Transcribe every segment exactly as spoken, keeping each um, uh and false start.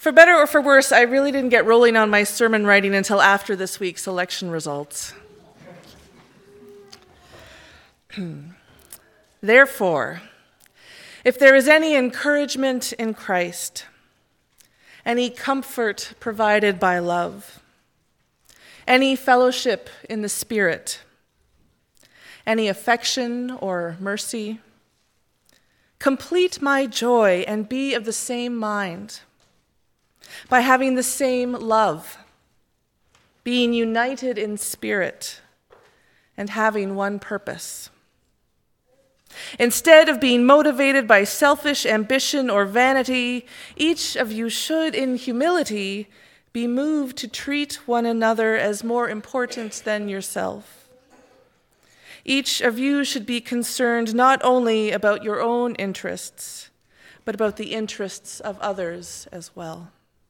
For better or for worse, I really didn't get rolling on my sermon writing until after this week's election results. Therefore, if there is any encouragement in Christ, any comfort provided by love, any fellowship in the Spirit, any affection or mercy, complete my joy and be of the same mind, by having the same love, being united in spirit, and having one purpose. Instead of being motivated by selfish ambition or vanity, each of you should, in humility, be moved to treat one another as more important than yourself. Each of you should be concerned not only about your own interests, but about the interests of others as well.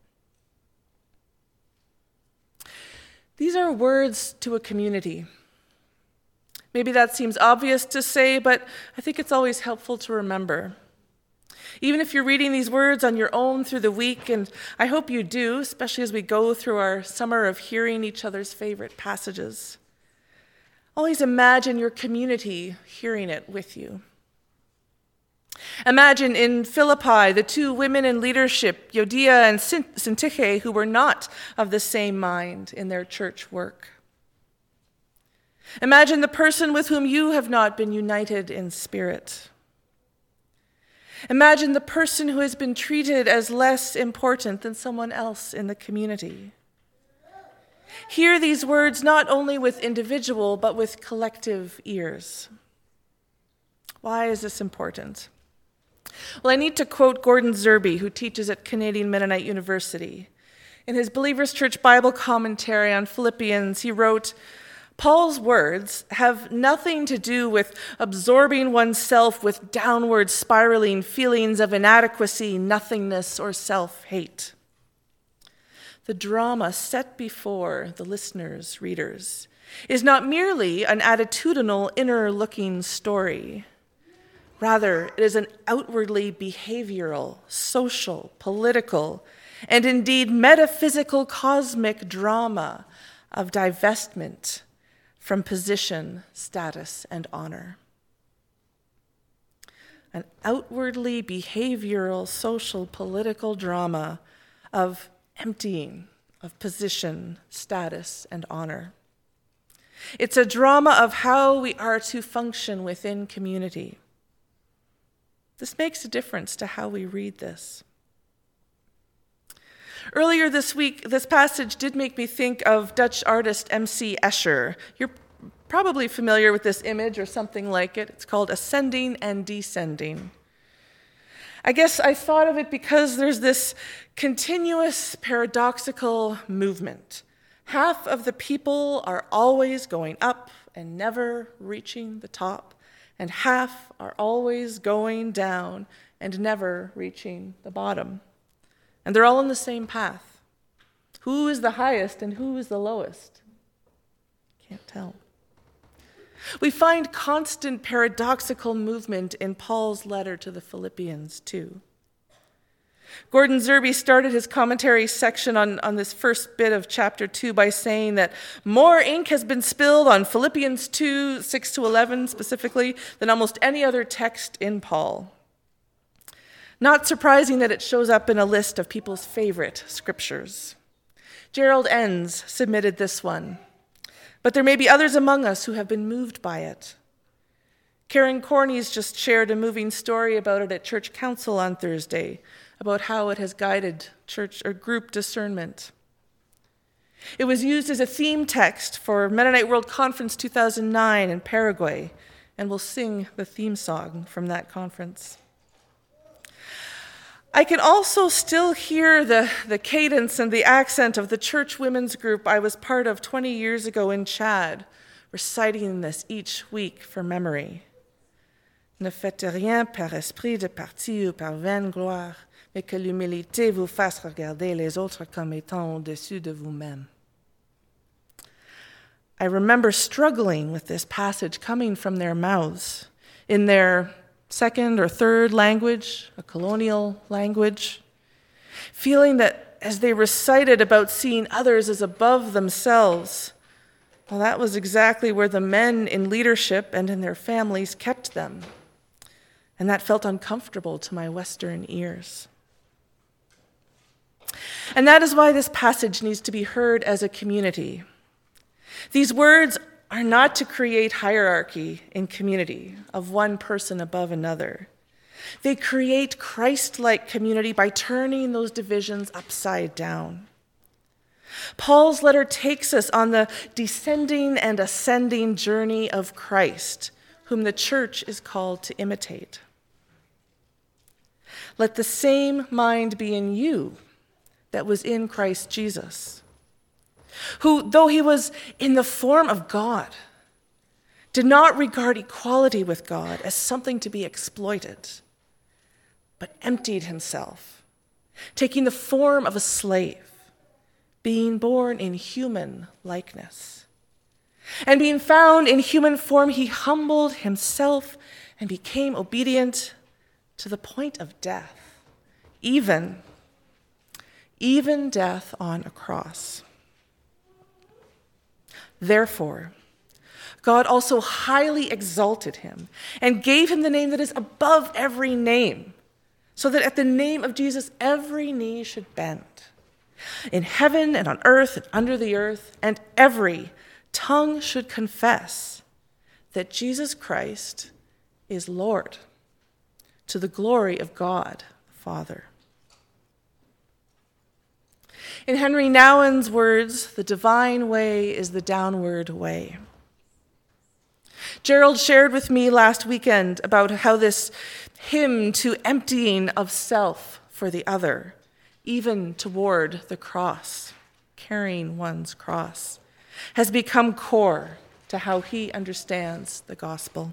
These are words to a community. Maybe that seems obvious to say, but I think it's always helpful to remember. Even if you're reading these words on your own through the week, and I hope you do, especially as we go through our summer of hearing each other's favorite passages, always imagine your community hearing it with you. Imagine in Philippi the two women in leadership, Euodia and Syntyche, who were not of the same mind in their church work. Imagine the person with whom you have not been united in spirit. Imagine the person who has been treated as less important than someone else in the community. Hear these words not only with individual, but with collective ears. Why is this important? Well, I need to quote Gordon Zerby, who teaches at Canadian Mennonite University. In his Believers' Church Bible commentary on Philippians, he wrote, Paul's words have nothing to do with absorbing oneself with downward spiraling feelings of inadequacy, nothingness, or self-hate. The drama set before the listeners, readers, is not merely an attitudinal, inner-looking story. Rather, it is an outwardly behavioral, social, political, and indeed metaphysical cosmic drama of divestment from position, status, and honor. An outwardly behavioral, social, political drama of emptying of position, status, and honor. It's a drama of how we are to function within community. This makes a difference to how we read this. Earlier this week, this passage did make me think of Dutch artist M C Escher. You're probably familiar with this image or something like it. It's called Ascending and Descending. I guess I thought of it because there's this continuous paradoxical movement. Half of the people are always going up and never reaching the top, and half are always going down and never reaching the bottom. And they're all on the same path. Who is the highest and who is the lowest? Can't tell. We find constant paradoxical movement in Paul's letter to the Philippians, too. Gordon Zerby started his commentary section on, on this first bit of chapter two by saying that more ink has been spilled on Philippians two, six to eleven specifically, than almost any other text in Paul. Not surprising that it shows up in a list of people's favorite scriptures. Gerald Enns submitted this one, but there may be others among us who have been moved by it. Karen Corney's just shared a moving story about it at Church Council on Thursday, about how it has guided church or group discernment. It was used as a theme text for Mennonite World Conference two thousand nine in Paraguay, and we'll sing the theme song from that conference. I can also still hear the, the cadence and the accent of the church women's group I was part of twenty years ago in Chad, reciting this each week for memory. Ne faites rien par esprit de parti ou par vaine gloire, mais que l'humilité vous fasse regarder les autres comme étant au-dessus de vous-même. I remember struggling with this passage coming from their mouths in their second or third language, a colonial language. feeling that as they recited about seeing others as above themselves, well, that was exactly where the men in leadership and in their families kept them. And that felt uncomfortable to my Western ears. And that is why this passage needs to be heard as a community. These words are not to create hierarchy in community of one person above another. They create Christ-like community by turning those divisions upside down. Paul's letter takes us on the descending and ascending journey of Christ, whom the church is called to imitate. Let the same mind be in you that was in Christ Jesus, who, though he was in the form of God, did not regard equality with God as something to be exploited, but emptied himself, taking the form of a slave, being born in human likeness. And being found in human form, he humbled himself and became obedient to the point of death, even, even death on a cross. Therefore, God also highly exalted him and gave him the name that is above every name, so that at the name of Jesus every knee should bend, in heaven and on earth and under the earth, and every tongue should confess that Jesus Christ is Lord, to the glory of God the Father. In Henry Nouwen's words, the divine way is the downward way. Gerald shared with me last weekend about how this hymn to emptying of self for the other, even toward the cross, carrying one's cross, has become core to how he understands the gospel.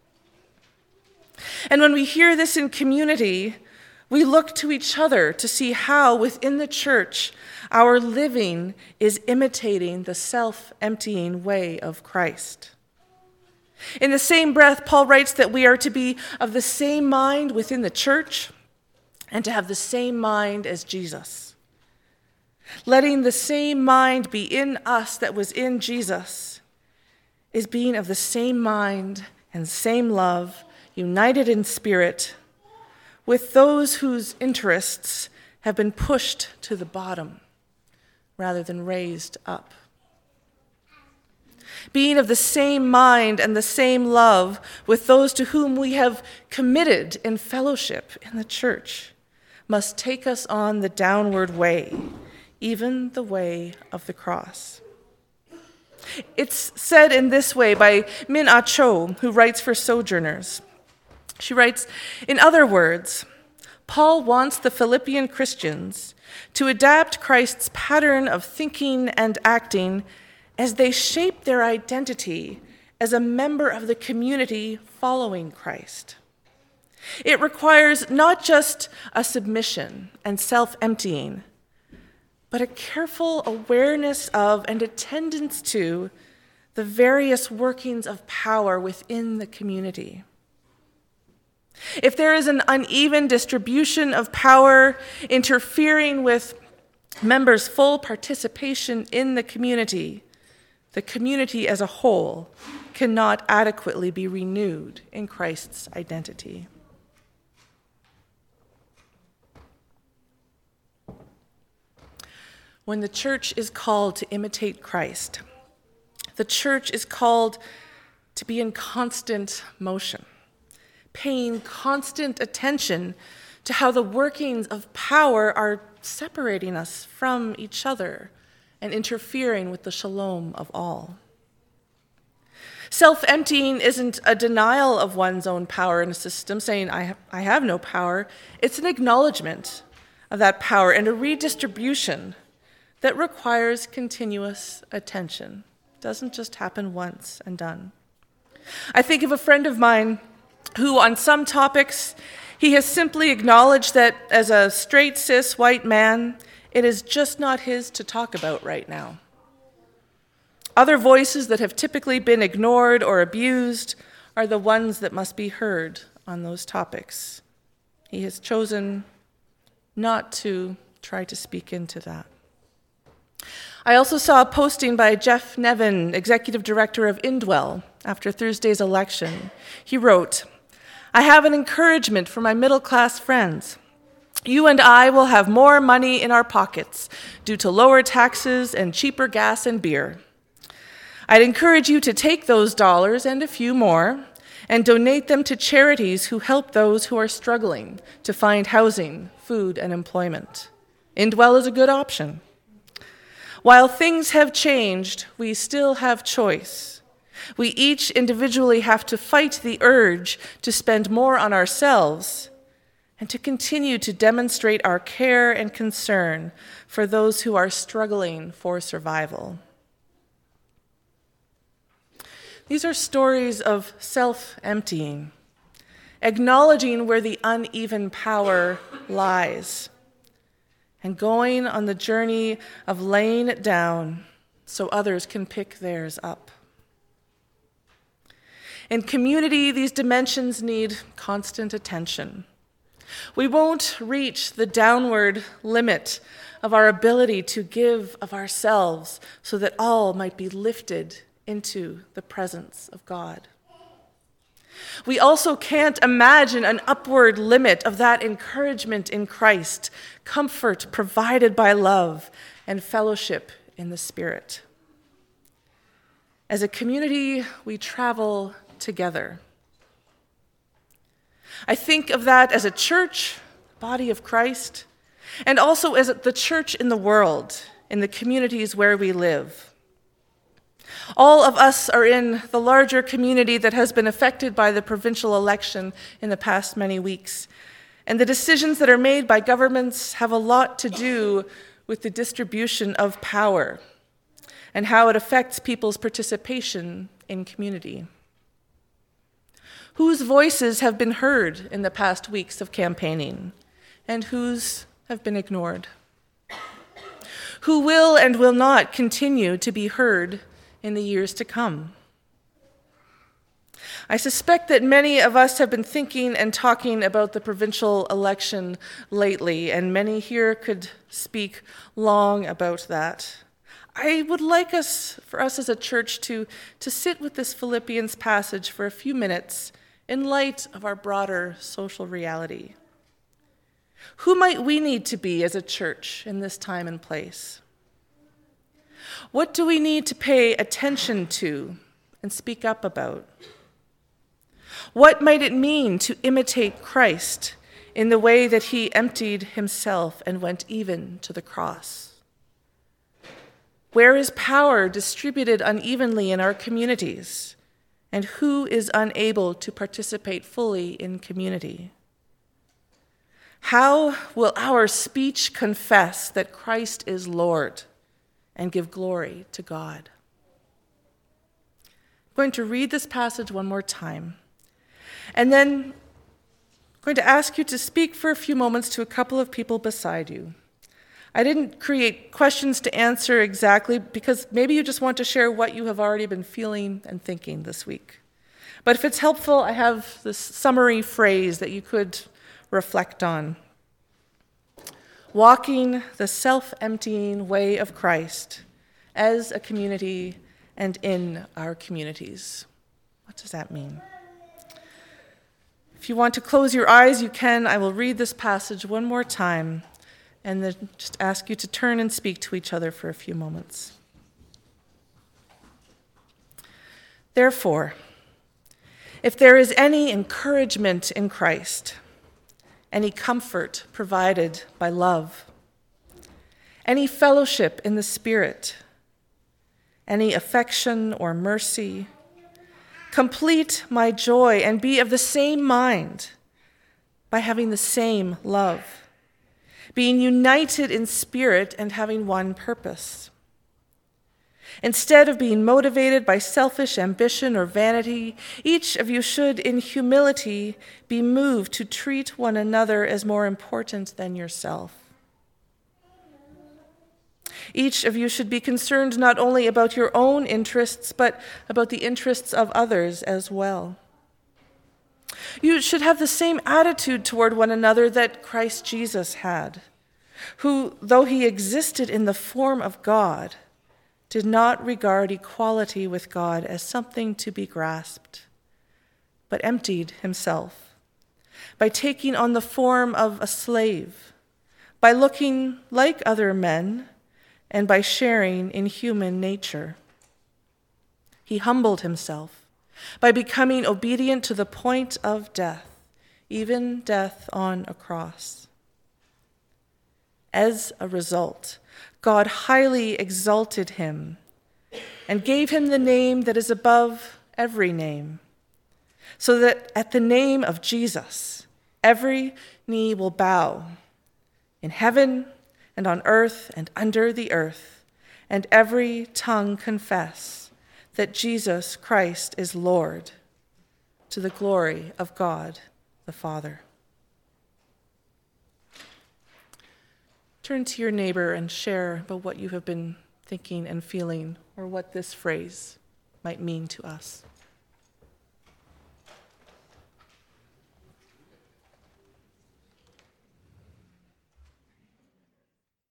And when we hear this in community, we look to each other to see how within the church our living is imitating the self-emptying way of Christ. In the same breath, Paul writes that we are to be of the same mind within the church and to have the same mind as Jesus. Letting the same mind be in us that was in Jesus is being of the same mind and same love, united in spirit, with those whose interests have been pushed to the bottom rather than raised up. Being of the same mind and the same love with those to whom we have committed in fellowship in the church must take us on the downward way, even the way of the cross. It's said in this way by Min Ah Cho, who writes for Sojourners. She writes, in other words, Paul wants the Philippian Christians to adapt Christ's pattern of thinking and acting as they shape their identity as a member of the community following Christ. It requires not just a submission and self-emptying, but a careful awareness of and attendance to the various workings of power within the community. If there is an uneven distribution of power interfering with members' full participation in the community, the community as a whole cannot adequately be renewed in Christ's identity. When the church is called to imitate Christ, the church is called to be in constant motion, paying constant attention to how the workings of power are separating us from each other and interfering with the shalom of all. Self-emptying isn't a denial of one's own power in a system, saying, I have, I have no power. It's an acknowledgement of that power and a redistribution that requires continuous attention. It doesn't just happen once and done. I think of a friend of mine who, on some topics, he has simply acknowledged that as a straight, cis, white man, it is just not his to talk about right now. Other voices that have typically been ignored or abused are the ones that must be heard on those topics. He has chosen not to try to speak into that. I also saw a posting by Jeff Nevin, executive director of Indwell, after Thursday's election. He wrote, "I have an encouragement for my middle-class friends. You and I will have more money in our pockets due to lower taxes and cheaper gas and beer. I'd encourage you to take those dollars and a few more and donate them to charities who help those who are struggling to find housing, food, and employment. Indwell is a good option. While things have changed, we still have choice. We each individually have to fight the urge to spend more on ourselves and to continue to demonstrate our care and concern for those who are struggling for survival." These are stories of self-emptying, acknowledging where the uneven power lies, and going on the journey of laying it down so others can pick theirs up. In community, these dimensions need constant attention. We won't reach the downward limit of our ability to give of ourselves so that all might be lifted into the presence of God. We also can't imagine an upward limit of that encouragement in Christ, comfort provided by love, and fellowship in the Spirit. As a community, we travel together. I think of that as a church, body of Christ, and also as the church in the world, in the communities where we live. All of us are in the larger community that has been affected by the provincial election in the past many weeks, and the decisions that are made by governments have a lot to do with the distribution of power and how it affects people's participation in community. Whose voices have been heard in the past weeks of campaigning, and whose have been ignored? Who will and will not continue to be heard in the years to come? I suspect that many of us have been thinking and talking about the provincial election lately, and many here could speak long about that. I would like us, for us as a church, to, to sit with this Philippians passage for a few minutes in light of our broader social reality. Who might we need to be as a church in this time and place? What do we need to pay attention to and speak up about? What might it mean to imitate Christ in the way that he emptied himself and went even to the cross? Where is power distributed unevenly in our communities? And who is unable to participate fully in community? How will our speech confess that Christ is Lord and give glory to God? I'm going to read this passage one more time, and then I'm going to ask you to speak for a few moments to a couple of people beside you. I didn't create questions to answer exactly because maybe you just want to share what you have already been feeling and thinking this week. But if it's helpful, I have this summary phrase that you could reflect on. Walking the self-emptying way of Christ as a community and in our communities. What does that mean? If you want to close your eyes, you can. I will read this passage one more time and then just ask you to turn and speak to each other for a few moments. Therefore, if there is any encouragement in Christ, any comfort provided by love, any fellowship in the Spirit, any affection or mercy, complete my joy and be of the same mind by having the same love, being united in spirit and having one purpose. Instead of being motivated by selfish ambition or vanity, each of you should, in humility, be moved to treat one another as more important than yourself. Each of you should be concerned not only about your own interests, but about the interests of others as well. You should have the same attitude toward one another that Christ Jesus had, who, though he existed in the form of God, did not regard equality with God as something to be grasped, but emptied himself by taking on the form of a slave, by looking like other men, and by sharing in human nature. He humbled himself by becoming obedient to the point of death, even death on a cross. As a result, God highly exalted him and gave him the name that is above every name, so that at the name of Jesus, every knee will bow in heaven and on earth and under the earth, and every tongue confess that Jesus Christ is Lord, to the glory of God the Father. Turn to your neighbor and share about what you have been thinking and feeling, or what this phrase might mean to us.